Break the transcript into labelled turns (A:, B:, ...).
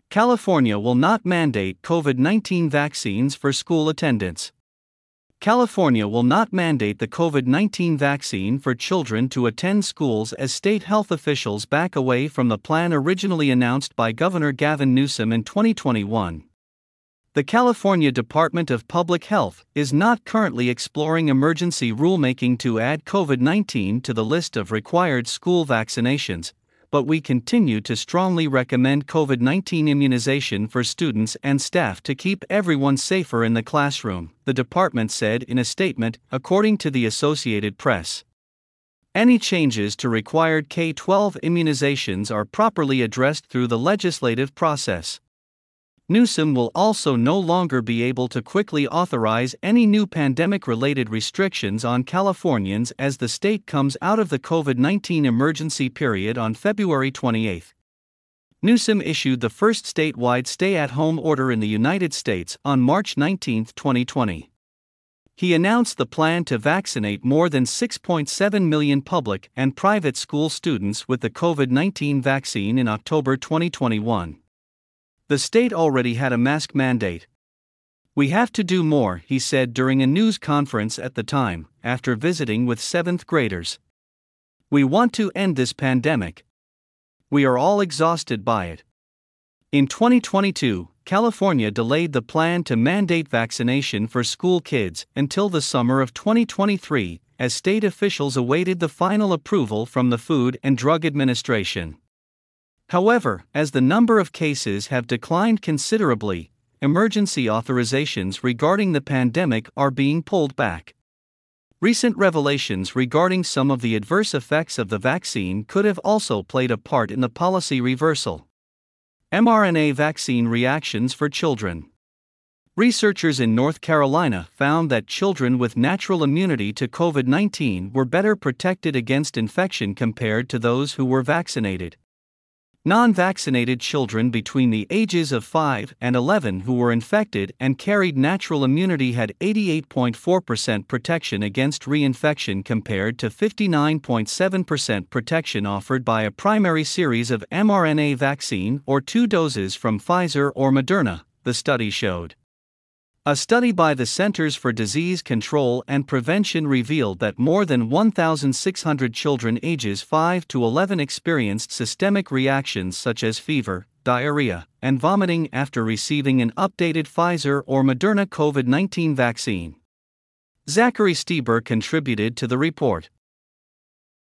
A: California will not mandate COVID-19 vaccines for school attendance. California will not mandate the COVID-19 vaccine for children to attend schools as state health officials back away from the plan originally announced by Governor Gavin Newsom in 2021. The California Department of Public Health is not currently exploring emergency rulemaking to add COVID-19 to the list of required school vaccinations, but we continue to strongly recommend COVID-19 immunization for students and staff to keep everyone safer in the classroom, the department said in a statement, according to the Associated Press. Any changes to required K-12 immunizations are properly addressed through the legislative process. Newsom will also no longer be able to quickly authorize any new pandemic-related restrictions on Californians as the state comes out of the COVID-19 emergency period on February 28. Newsom issued the first statewide stay-at-home order in the United States on March 19, 2020. He announced the plan to vaccinate more than 6.7 million public and private school students with the COVID-19 vaccine in October 2021. The state already had a mask mandate. "We have to do more," he said during a news conference at the time, after visiting with 7th graders. "We want to end this pandemic. We are all exhausted by it." In 2022, California delayed the plan to mandate vaccination for school kids until the summer of 2023, as state officials awaited the final approval from the Food and Drug Administration. However, as the number of cases have declined considerably, emergency authorizations regarding the pandemic are being pulled back. Recent revelations regarding some of the adverse effects of the vaccine could have also played a part in the policy reversal. mRNA vaccine reactions for children. Researchers in North Carolina found that children with natural immunity to COVID-19 were better protected against infection compared to those who were vaccinated. Non-vaccinated children between the ages of 5 and 11 who were infected and carried natural immunity had 88.4% protection against reinfection compared to 59.7% protection offered by a primary series of mRNA vaccine or 2 doses from Pfizer or Moderna, the study showed. A study by the Centers for Disease Control and Prevention revealed that more than 1,600 children ages 5 to 11 experienced systemic reactions such as fever, diarrhea, and vomiting after receiving an updated Pfizer or Moderna COVID-19 vaccine. Zachary Stieber contributed to the report.